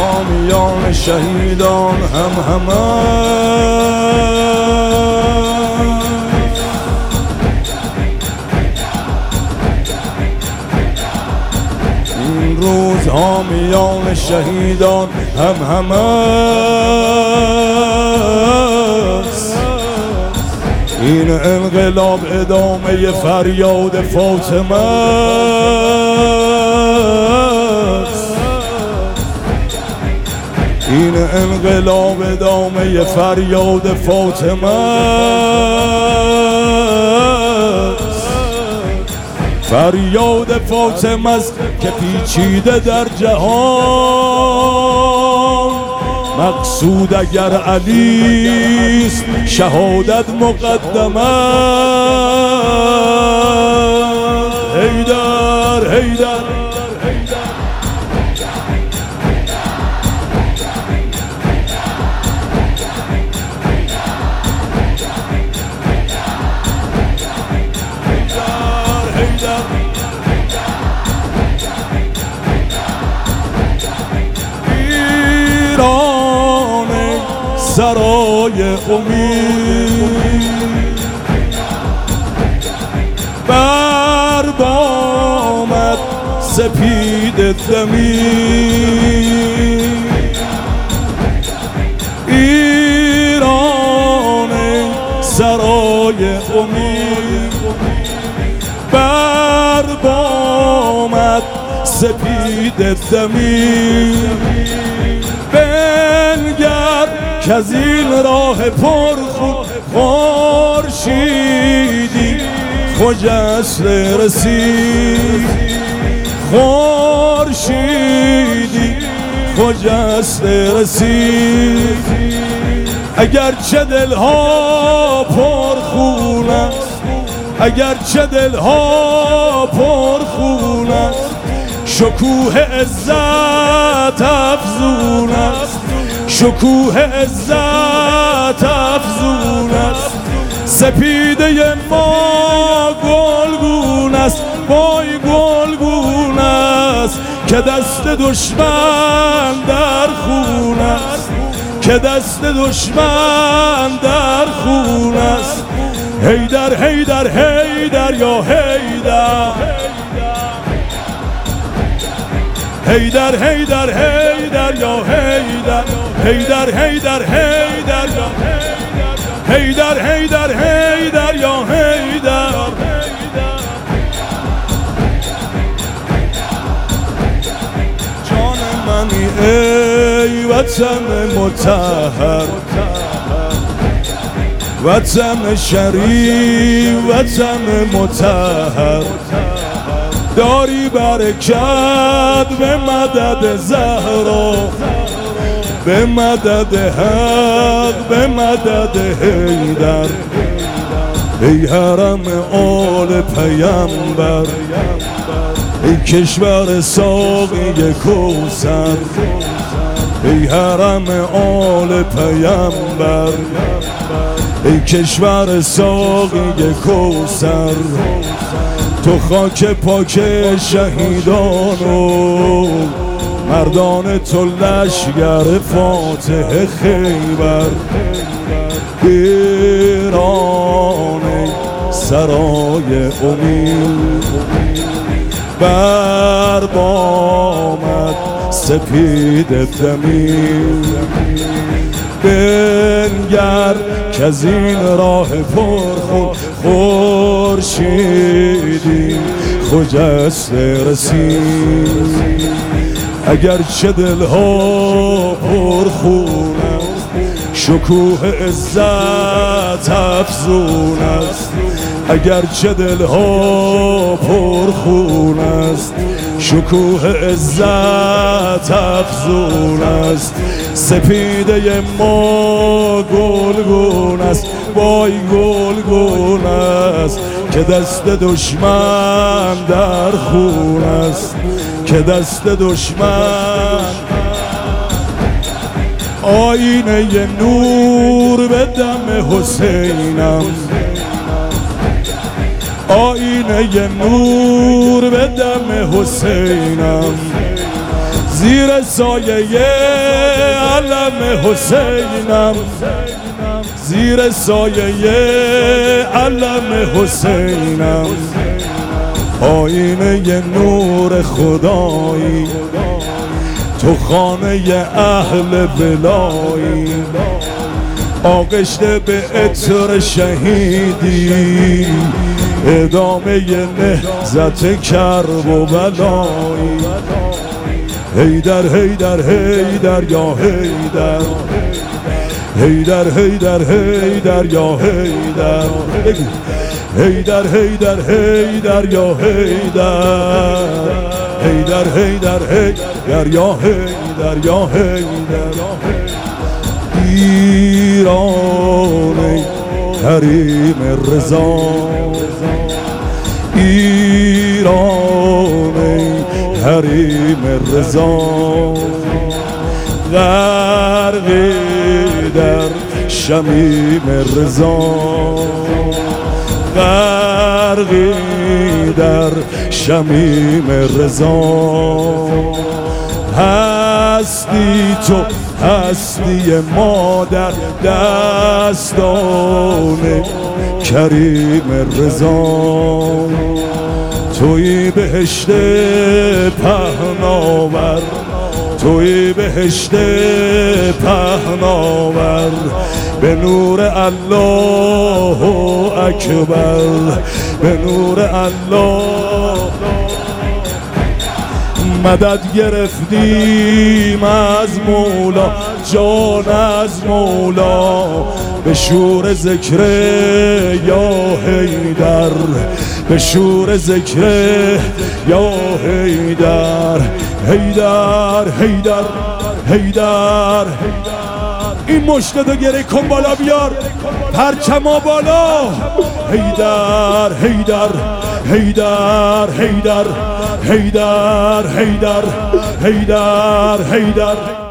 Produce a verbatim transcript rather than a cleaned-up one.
حامیان شهیدان هم همه این روز حامیان شهیدان هم همه این انقلاب ادامه فریاد فاطمه است. این انقلاب ادامه فریاد فاطمه است. فریاد فاطمه است که پیچیده در جهان مقصود اگر علی است شهادت مقدمه. حیدر حیدر سرای امید بر بامت سپید دمید ایران سرای امید بر بامت سپید دمید بنگر که از این راه پرخون خورشیدی خجسته رسید خورشیدی خجسته رسید اگرچه دلها پرخون است اگرچه دلها پرخون است شکوه عزت افزون است شکوه عزت افزون است سپیده ما گلگون است وای گلگون است که دست دشمن در خون است که دست دشمن در خون است حیدر حیدر حیدر یا حیدر حیدر حیدر حیدر یا حیدر حیدر حیدر حیدر یا حیدر حیدر حیدر یا حیدر جان منی ای وطن مطهر وطن شریف وطن مطهر داری برکت به مدد زهرا به مدد حق به مدد حیدر ای حرم آل پیامبر ای کشور ساقی کوثر ای حرم آل پیامبر ای کشور ساقی کوثر تو خاک پاک شهیدانو مردان تو لشگر فاتح خیبر ایران سرای امید بر بامت سپید دمید بنگر که از این راه پرخون خورشیدی خجسته رسید اگرچه دلها پرخون است شکوه عزت افزون است اگرچه دلها پرخون است شکوه عزت افزون است سپیده ما گلگون است وای گلگون است که دست دشمن در خون است که دست دشمن آینه نور به دم حسینم آینه نور به دم حسینم زیر سایه علم حسینم، زیر سایه علم حسینم، آینه نور خدایی، تو خانه اهل بلایی، آغشته به عطر شهیدی، ادامه نهضت کرب و بلایی. حیدر حیدر حیدر یا حیدر، حیدر حیدر حیدر یا حیدر، حیدر حیدر حیدر یا حیدر، حیدر حیدر حیدر یا حیدر یا حیدر. ایران حریم رضا، ایران حریم رضا، غرقی در شمیم رضا، غرقی در شمیم رضا. هستی تو هستی ما در دستان کریم رضا، توی بهشت پهناور، توی بهشت پهناور، به نور الله اکبر، به نور الله. مدد گرفتیم از مولا، جان از مولا، به شور ذکر یا حیدر، به شور ذکر یا حیدر. حیدر حیدر حیدر، این مشتدو گره کن بالا بیار، پرچما بالا. حیدر حیدر حیدر حیدر حیدر حیدر حیدر حیدر.